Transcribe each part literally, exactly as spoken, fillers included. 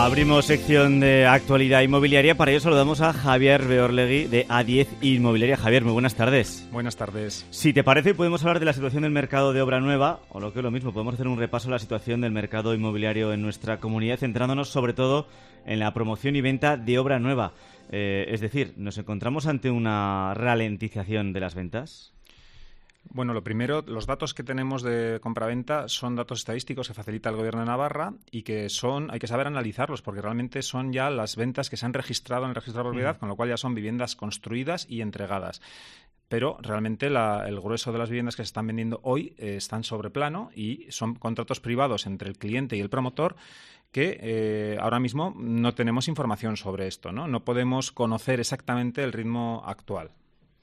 Abrimos sección de actualidad inmobiliaria. Para ello saludamos a Javier Beorlegui de A diez Inmobiliaria. Javier, muy buenas tardes. Buenas tardes. Si te parece, podemos hablar de la situación del mercado de obra nueva, o lo que es lo mismo, podemos hacer un repaso de la situación del mercado inmobiliario en nuestra comunidad, centrándonos sobre todo en la promoción y venta de obra nueva. Eh, es decir, ¿nos encontramos ante una ralentización de las ventas? Bueno, lo primero, los datos que tenemos de compraventa son datos estadísticos que facilita el Gobierno de Navarra y que son, hay que saber analizarlos porque realmente son ya las ventas que se han registrado en el registro de propiedad, mm. con lo cual ya son viviendas construidas y entregadas. Pero realmente la, el grueso de las viviendas que se están vendiendo hoy eh, están sobre plano y son contratos privados entre el cliente y el promotor que eh, ahora mismo no tenemos información sobre esto, ¿no? No podemos conocer exactamente el ritmo actual.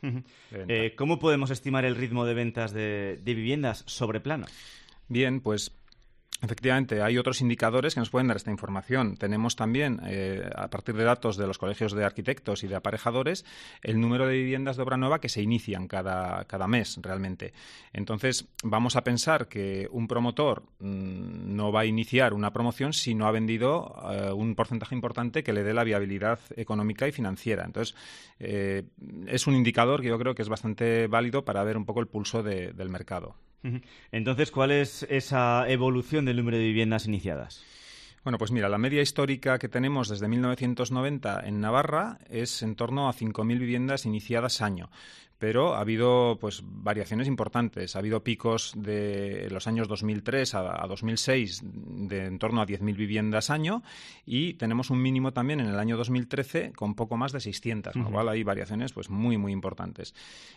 Eh, ¿Cómo podemos estimar el ritmo de ventas de, de viviendas sobre plano? Bien, pues efectivamente hay otros indicadores que nos pueden dar esta información. Tenemos también, eh, a partir de datos de los colegios de arquitectos y de aparejadores, el número de viviendas de obra nueva que se inician cada, cada mes realmente. Entonces, vamos a pensar que un promotor mmm, no va a iniciar una promoción si no ha vendido eh, un porcentaje importante que le dé la viabilidad económica y financiera. Entonces, eh, es un indicador que yo creo que es bastante válido para ver un poco el pulso de, del mercado. Entonces, ¿cuál es esa evolución del número de viviendas iniciadas? Bueno, pues mira, la media histórica que tenemos desde mil novecientos noventa en Navarra es en torno a cinco mil viviendas iniciadas año. Pero ha habido pues variaciones importantes. Ha habido picos de los años dos mil tres a, a dos mil seis de en torno a diez mil viviendas año y tenemos un mínimo también en el año dos mil trece con poco más de seiscientas, con uh-huh. lo cual hay variaciones pues muy, muy importantes.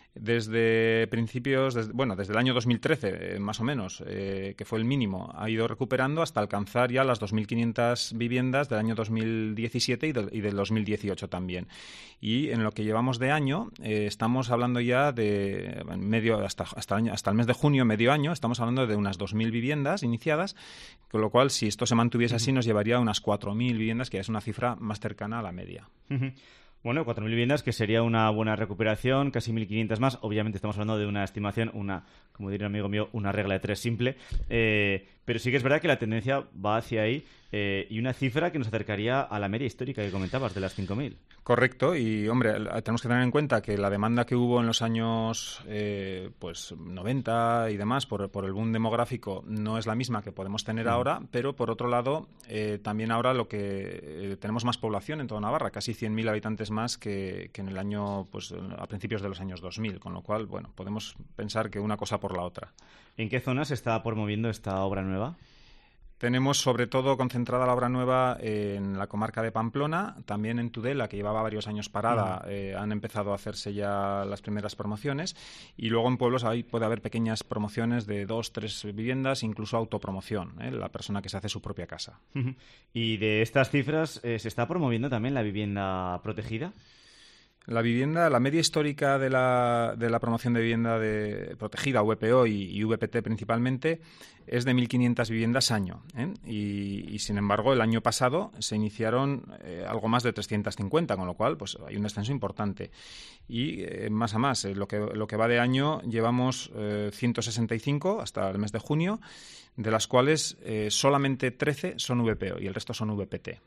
Desde principios, desde, bueno, desde el año dos mil trece, eh, más o menos, eh, que fue el mínimo, ha ido recuperando hasta alcanzar ya las dos mil quinientas viviendas del año dos mil diecisiete y, de, y del dos mil dieciocho también. Y en lo que llevamos de año, eh, estamos hablando ya de medio hasta hasta el, año, hasta el mes de junio, medio año, estamos hablando de unas dos mil viviendas iniciadas, con lo cual, si esto se mantuviese uh-huh. así, nos llevaría a unas cuatro mil viviendas, que es una cifra más cercana a la media. Uh-huh. Bueno, cuatro mil viviendas, que sería una buena recuperación, casi mil quinientas más. Obviamente estamos hablando de una estimación, una, como diría un amigo mío, una regla de tres simple. Eh, pero sí que es verdad que la tendencia va hacia ahí eh, y una cifra que nos acercaría a la media histórica que comentabas, de las cinco mil. Correcto, y hombre, tenemos que tener en cuenta que la demanda que hubo en los años eh, pues noventa y demás por, por el boom demográfico no es la misma que podemos tener uh-huh. ahora, pero por otro lado eh, también ahora lo que eh, tenemos más población en toda Navarra, casi cien mil habitantes más que, que en el año, pues a principios de los años dos mil, con lo cual, bueno, podemos pensar que una cosa por la otra. ¿En qué zonas se está promoviendo esta obra nueva? Tenemos sobre todo concentrada la obra nueva en la comarca de Pamplona, también en Tudela, que llevaba varios años parada, uh-huh. eh, han empezado a hacerse ya las primeras promociones, y luego en pueblos ahí puede haber pequeñas promociones de dos, tres viviendas, incluso autopromoción, ¿eh? La persona que se hace su propia casa. Uh-huh. ¿Y de estas cifras eh, se está promoviendo también la vivienda protegida? La vivienda, la media histórica de la, de la promoción de vivienda de, protegida, V P O y, y V P T principalmente, es de mil quinientas viviendas año, ¿eh? Y, y, sin embargo, el año pasado se iniciaron eh, algo más de trescientas cincuenta, con lo cual pues hay un descenso importante. Y eh, más a más, eh, lo, que, lo que va de año llevamos eh, ciento sesenta y cinco hasta el mes de junio, de las cuales eh, solamente trece son V P O y el resto son V P T.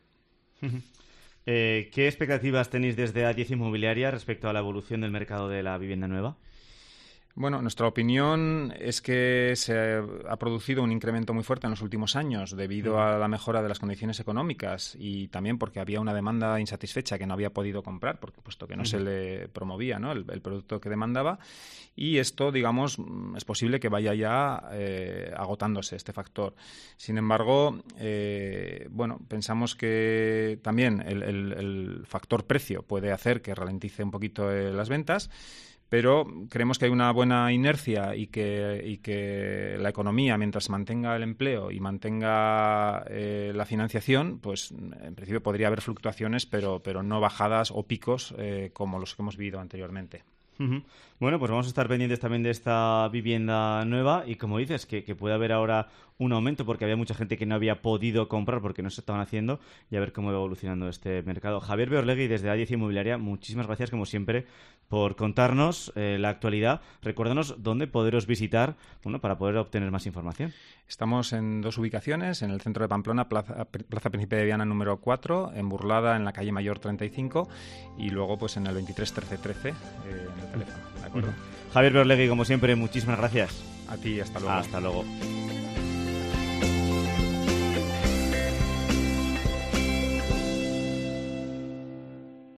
Eh, ¿Qué expectativas tenéis desde A diez Inmobiliaria respecto a la evolución del mercado de la vivienda nueva? Bueno, nuestra opinión es que se ha producido un incremento muy fuerte en los últimos años debido a la mejora de las condiciones económicas y también porque había una demanda insatisfecha que no había podido comprar, porque puesto que no uh-huh. se le promovía, ¿no? el, el producto que demandaba, y esto, digamos, es posible que vaya ya eh, agotándose este factor. Sin embargo, eh, bueno, pensamos que también el, el, el factor precio puede hacer que ralentice un poquito eh, las ventas, pero creemos que hay una buena inercia y que, y que la economía, mientras mantenga el empleo y mantenga eh, la financiación, pues en principio podría haber fluctuaciones, pero, pero no bajadas o picos eh, como los que hemos vivido anteriormente. Uh-huh. Bueno, pues vamos a estar pendientes también de esta vivienda nueva y como dices, que, que puede haber ahora un aumento porque había mucha gente que no había podido comprar porque no se estaban haciendo y a ver cómo va evolucionando este mercado. Javier Beorlegui desde A diez Inmobiliaria, muchísimas gracias como siempre por contarnos eh, la actualidad. Recuérdanos dónde poderos visitar, bueno, para poder obtener más información. Estamos en dos ubicaciones, en el centro de Pamplona, Plaza, Plaza Príncipe de Viana número cuatro, en Burlada, en la calle Mayor treinta y cinco y luego pues en el veintitrés trece trece eh, en el teléfono. ¿De acuerdo? Uh-huh. Javier Beorlegui, como siempre, muchísimas gracias. A ti, hasta luego. Hasta luego.